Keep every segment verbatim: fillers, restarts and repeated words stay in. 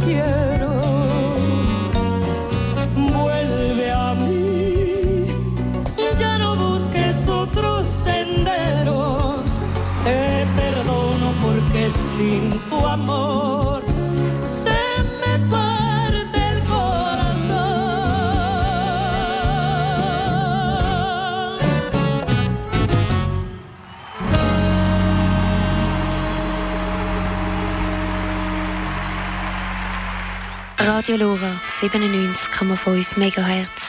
quiero. Vuelve a mí, ya no busques otros senderos. Te perdono porque sin tu amor se me parte el corazón. Radio Lora siebenundneunzig Komma fünf Megahertz.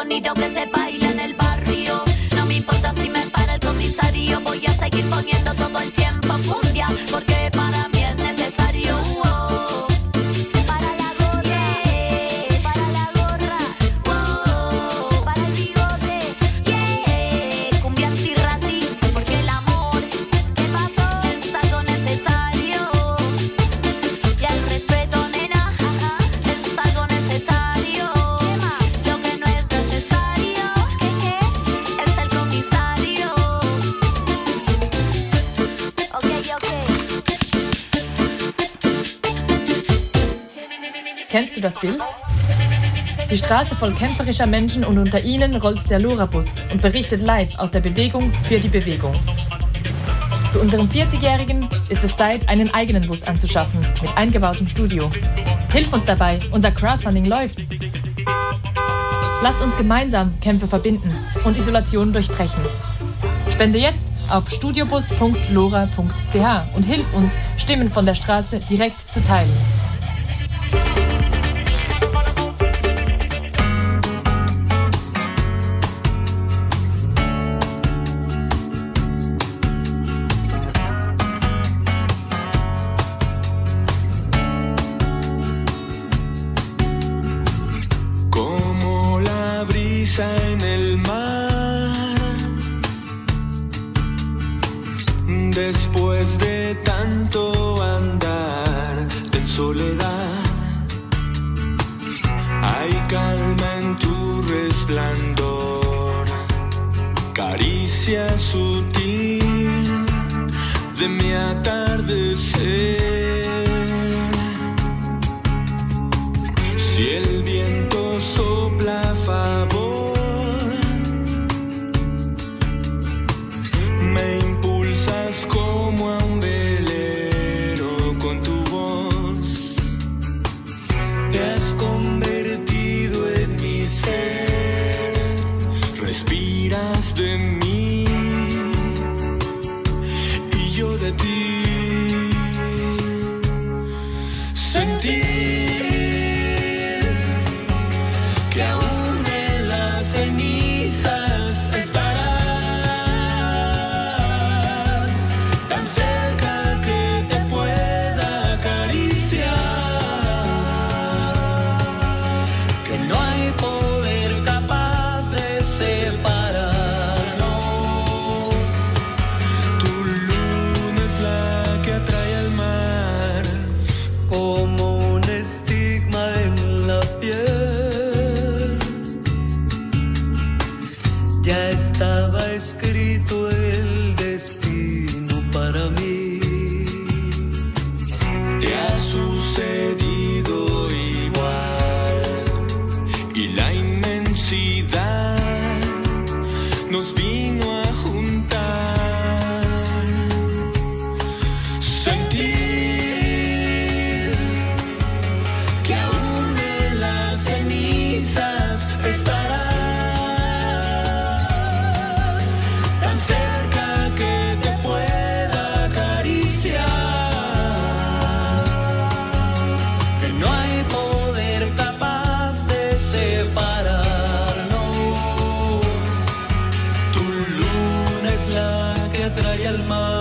sonido que se baila en el barrio. No me importa si me para el comisario, voy a seguir poniendo todo el tiempo fundia, porque para mí es necesario. Oh. Para la gorra, yeah. Para la gorra, oh. Para el bigote, yeah. Cumbia antirrati, porque el amor, ¿qué pasó? Es algo necesario. Y el respeto, nena, es algo necesario. Lo que no es necesario, ¿qué, qué? Es el comisario. Ok, ok. Kennst du das Bild? Die Straße voll kämpferischer Menschen und unter ihnen rollt der Lora-Bus und berichtet live aus der Bewegung für die Bewegung. Zu unserem vierzigjährigen ist es Zeit, einen eigenen Bus anzuschaffen, mit eingebautem Studio. Hilf uns dabei, unser Crowdfunding läuft. Lasst uns gemeinsam Kämpfe verbinden und Isolation durchbrechen. Spende jetzt auf studiobus punkt lora punkt c h und hilf uns, Stimmen von der Straße direkt zu teilen. Como la brisa en el mar, después de tanto andar en soledad, hay calma en tu resplandor, caricia sutil de mi atardecer. Si el viento sopla a favor, me impulsas como a un velero con tu voz. Te has convertido en mi ser, respiras de mí y yo de ti. Sentir que aún en las cenizas estarás, tan cerca que te pueda acariciar, que no hay poder capaz de separarnos. Tu luna es la que atrae al mar, como un estigma en la piel. Ya estaba escrito el destino para mí. Te ha sucedido igual y la inmensidad nos vino a juntar. Sentir que aún en las cenizas estarás, tan cerca que te pueda acariciar, que no hay poder capaz de separarnos. Tu luna es la que atrae al mar.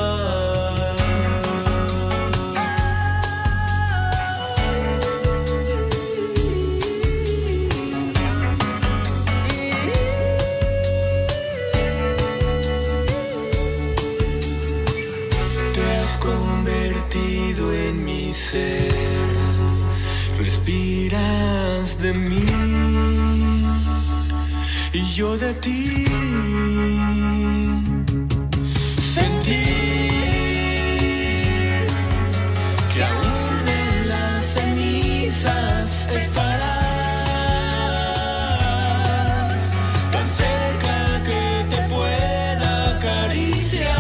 Te has convertido en mi ser, respiras de mí y yo de ti. Sentir que aún en las cenizas estarás, tan cerca que te pueda acariciar,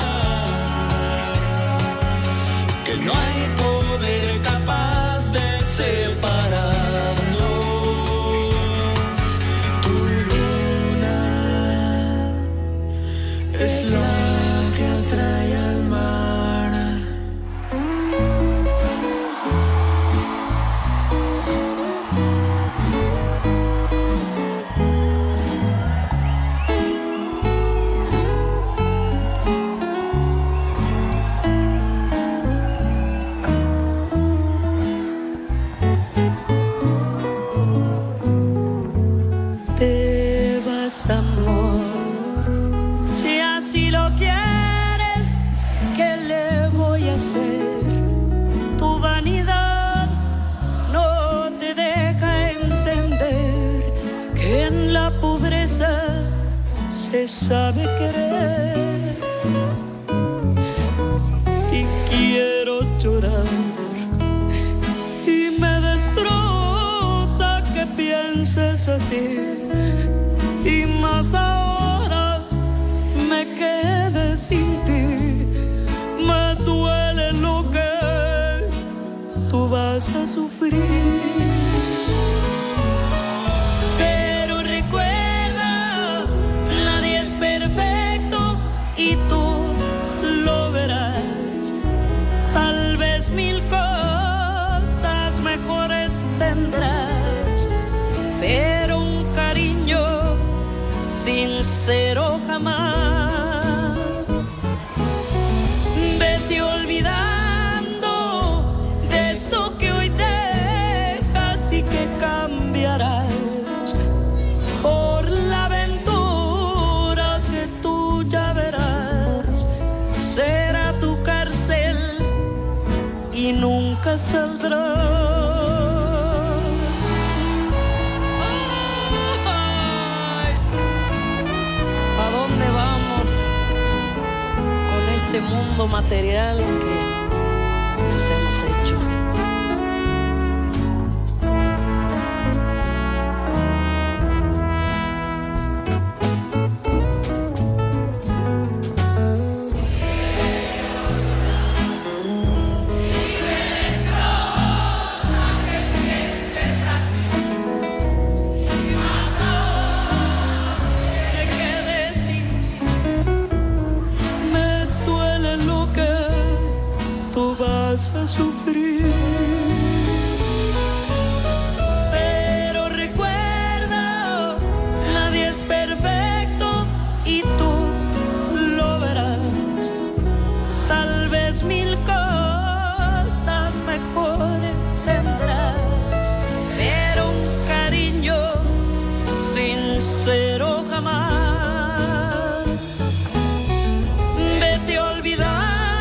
que no hay poder capaz de separarnos. Tu luna te sabe querer y quiero llorar y me destroza que pienses así y más ahora me quedé sin ti. Me duele lo que tú vas a sufrir, pero recuerda, nadie es perfecto y tú lo verás. Tal vez mil cosas mejores tendrás, pero un cariño sincero jamás. Vete olvidando de eso que hoy dejas y que cambiarás por la aventura que tú ya verás. Será tu cárcel y nunca saldrás. Este mundo material que nos hemos hecho. A sufrir, pero recuerda, nadie es perfecto y tú lo verás. Tal vez mil cosas mejores tendrás, pero un cariño sincero jamás. Vete olvidando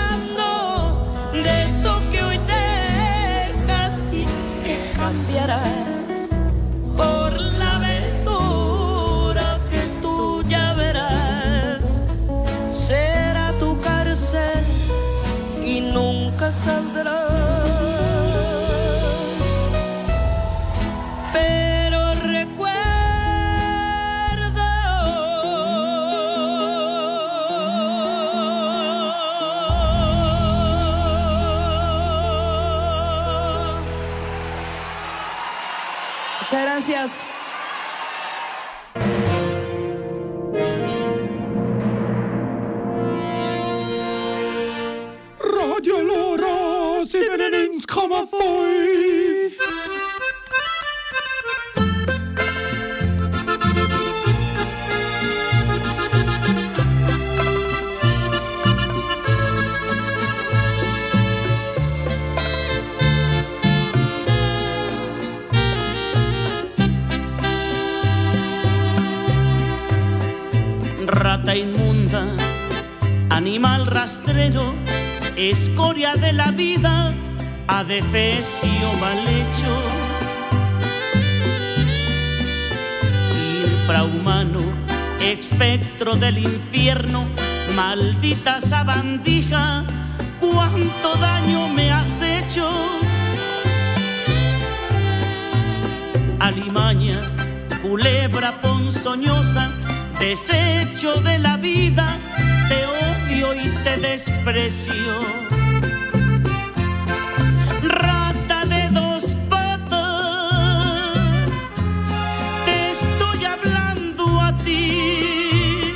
de eso que hoy dejas y que cambiarás por la aventura que tú ya verás. Será tu cárcel y nunca saldrás. Pero recuerda, muchas gracias. Radio Lora siebenundneunzig komma fünf. Rata inmunda, animal rastrero, escoria de la vida, adefesio mal hecho, infrahumano, espectro del infierno, maldita sabandija, cuánto daño me has hecho. Alimaña, culebra ponzoñosa, desecho de la vida, te odio y te desprecio. Rata de dos patas, te estoy hablando a ti,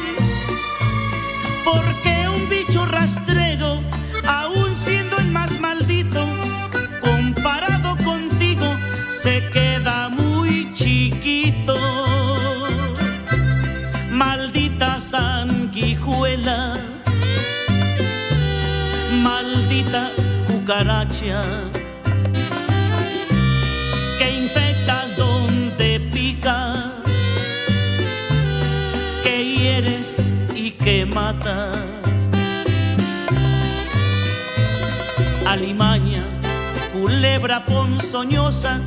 porque un bicho rastrero, aun siendo el más maldito, comparado contigo, se queda muy chiquito. Maldita sanguijuela, maldita cucaracha, que infectas donde picas, que hieres y que matas. Alimaña, culebra ponzoñosa,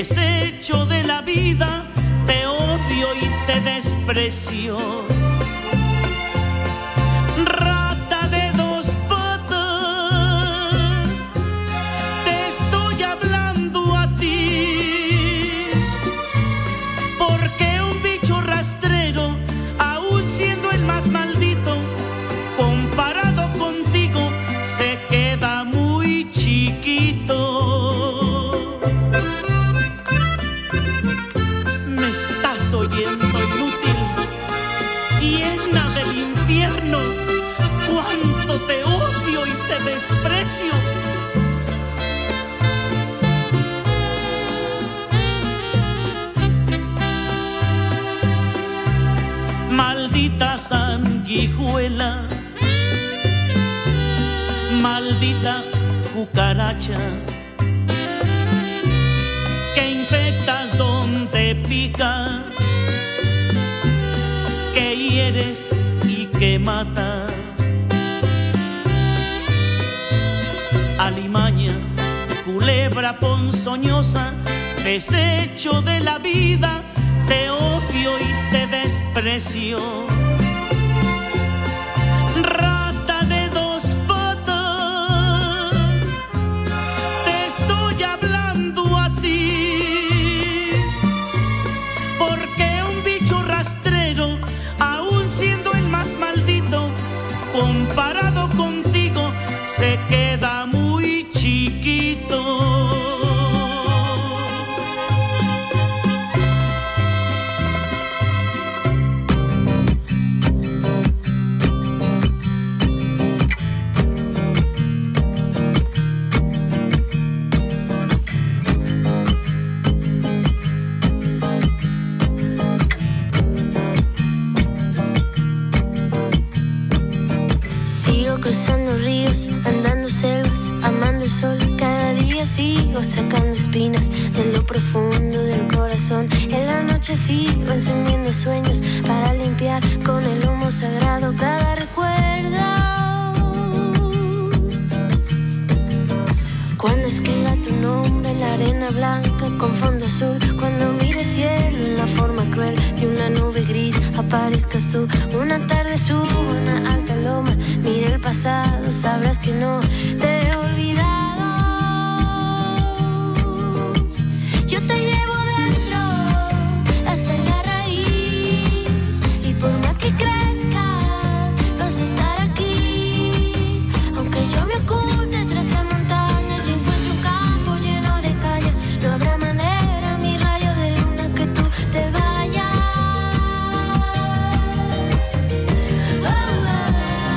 desecho de la vida, te odio y te desprecio. oyendo inútil, llena del infierno, cuánto te odio y te desprecio. Maldita sanguijuela, maldita cucaracha, que infectas donde picas, que hieres y que matas. Alimaña, culebra ponzoñosa, desecho de la vida, te odio y te desprecio. Rata de dos patas, te estoy hablando a ti, porque un bicho rastrero, aun siendo el más maldito, comparado contigo, se queda muy chiquito. Cruzando ríos, andando selvas, amando el sol. Cada día sigo sacando espinas de lo profundo del corazón. En la noche sigo encendiendo sueños para limpiar con el humo sagrado cada recuerdo. Cuando escriba tu nombre en la arena blanca con fondo azul, cuando mire el cielo en la forma cruel de una nube gris, aparezcas tú. Una tarde subo a una alta loma, mira el pasado, sabrás que no te he olvidado. Yo te llevo dentro hasta la raíz, y por más que crezca vas a estar aquí. Aunque yo me oculte tras la montaña y encuentre un campo lleno de caña, no habrá manera, mi rayo de luna, que tú te vayas. Oh, oh.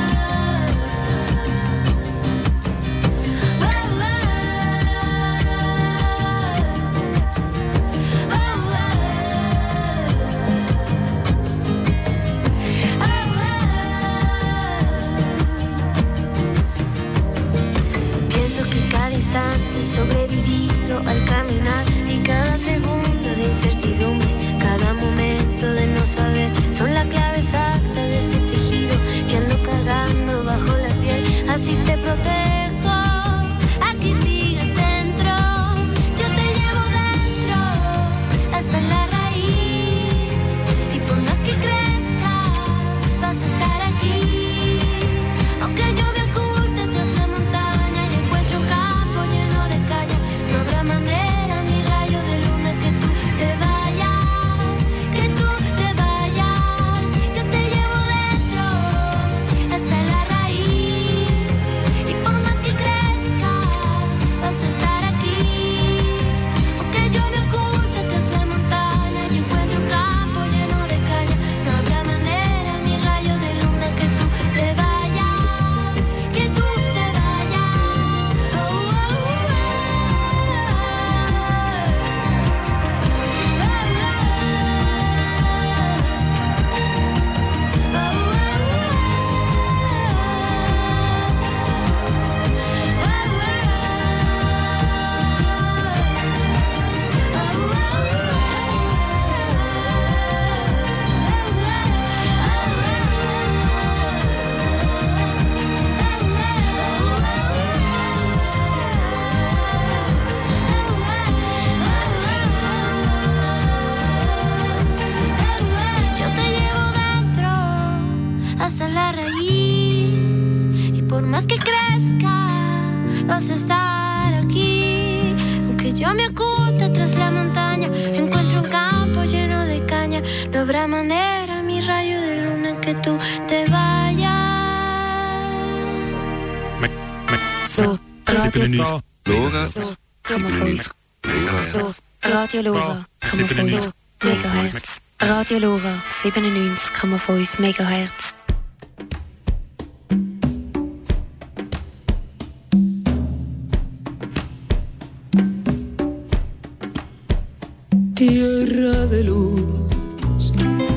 Pienso que cada instante sobrevivido al caminar, y cada segundo de incertidumbre, cada momento de no saber, son la clave exacta de ese tejido que ando cargando bajo la piel. Así te protejo, aquí sigues dentro. Yo te llevo dentro hasta la raíz, y por más que crezca vas a estar aquí. Aunque yo me oculte tras la montaña y encuentre un campo lleno de caña, no habrá manera, mi rayo de luna, que tú te vayas, que tú te vayas. Yo te llevo dentro hasta la raíz, y por más que crezca vas a estar aquí. Aunque yo me oculte tras la montaña y encuentre un campo lleno de caña, no habrá manera, mi rayo de luna, que tú te vayas, que tú te vayas. Oh, oh, oh. Yo te llevo dentro hasta la raíz, y por más que crezca vas a estar aquí. Aunque yo me oculte tras la montaña, encuentro un campo lleno de caña, no habrá manera, mi rayo de luna, que tú te vayas. So, Radio Lora. So, Radio Lora, fünfundfünfzig Megahertz. Radio Lora siebenundneunzig Komma fünf Megahertz. Tierra de luz,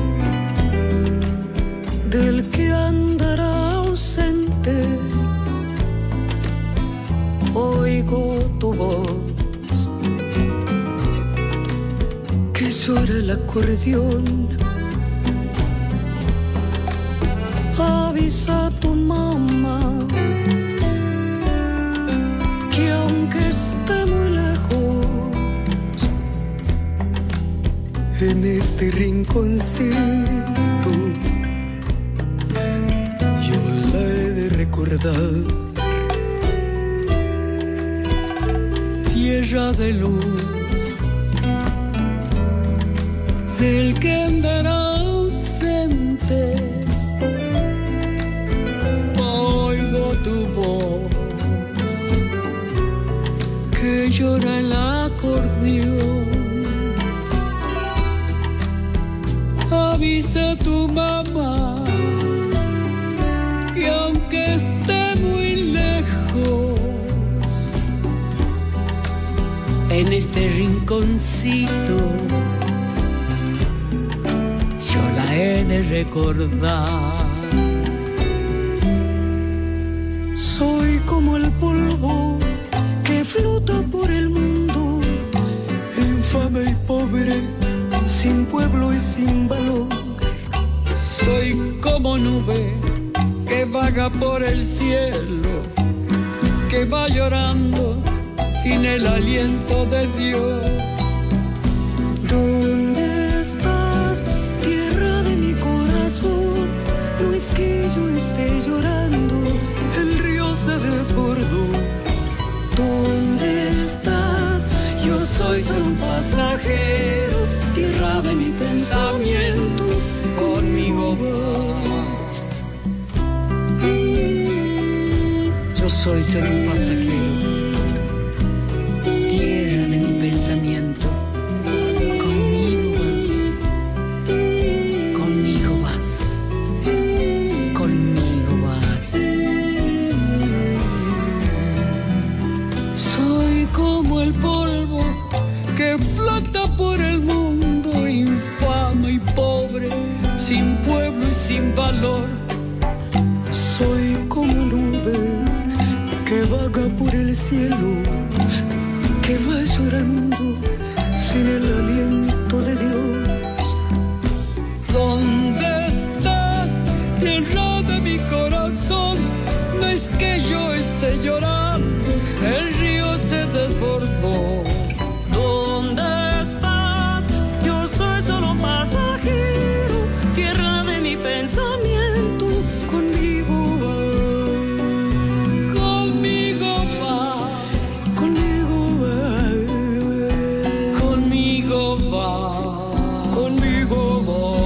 del que andará ausente, oigo tu voz, que llora el acordeón. Avisa a tu mamá que aunque esté muy lejos, en este rinconcito yo la he de recordar. Tierra de luz, del que andará ausente, oigo tu voz que llora el acordeón. Avisa a tu mamá que aunque esté muy lejos, en este rinconcito yo la he de recordar. Soy como el polvo que flota por el mundo, infame y pobre, sin pueblo y sin valor. Soy como nube que vaga por el cielo, que va llorando sin el aliento de Dios. ¿Dónde estás, tierra de mi corazón? No es que yo esté llorando, el río se desbordó. ¿Dónde estás? Yo soy solo un pasajero, tierra de mi pensamiento, conmigo vas. Yo soy solo un pasajero, tierra de mi pensamiento, conmigo vas, conmigo vas, conmigo vas. Soy como el polvo que flota por el mundo, infame y pobre, sin pueblo y sin valor. Soy como nube que vaga por el cielo, que va llorando sin el aliento de Dios. ¿Dónde estás, tierra de mi corazón? No es que yo esté llorando, el río se desbordó. ¿Dónde estás? Yo soy solo un pasajero, tierra de mi pensamiento, conmigo vas, conmigo vas, conmigo vas, conmigo vas, conmigo vas.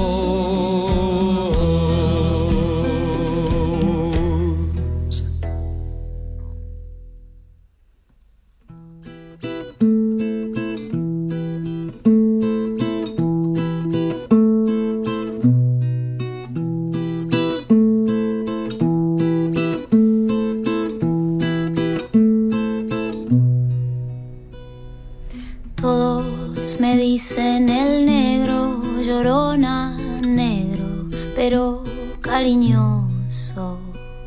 Todos me dicen el negro, llorona, negro, pero cariñoso.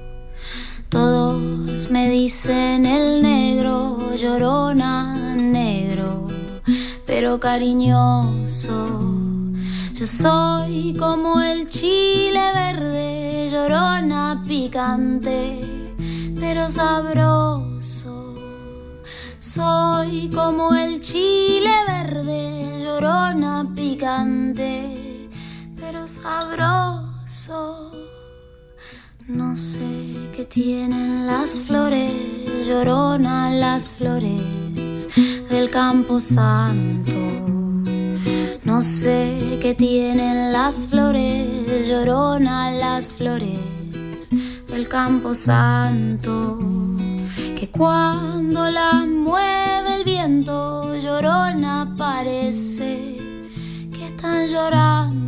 Todos me dicen el negro, llorona, negro, pero cariñoso. Yo soy como el chile verde, llorona, picante, pero sabroso. Soy como el chile verde, llorona, picante, pero sabroso. No sé qué tienen las flores, llorona, las flores del Campo Santo. No sé qué tienen las flores, llorona, las flores del Campo Santo, que cuando la mueve el viento, llorona, parece que están llorando.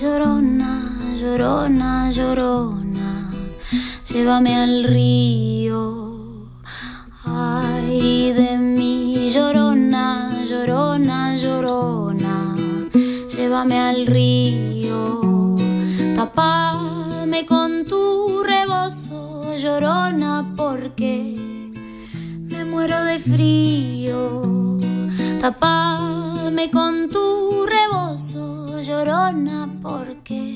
llorona, llorona, llorona, llévame al río. Ay de mí, llorona, llorona, llorona, llévame al río. Tapame con tu rebozo, llorona, porque me muero de frío. Tapame con tu rebozo, llorona, porque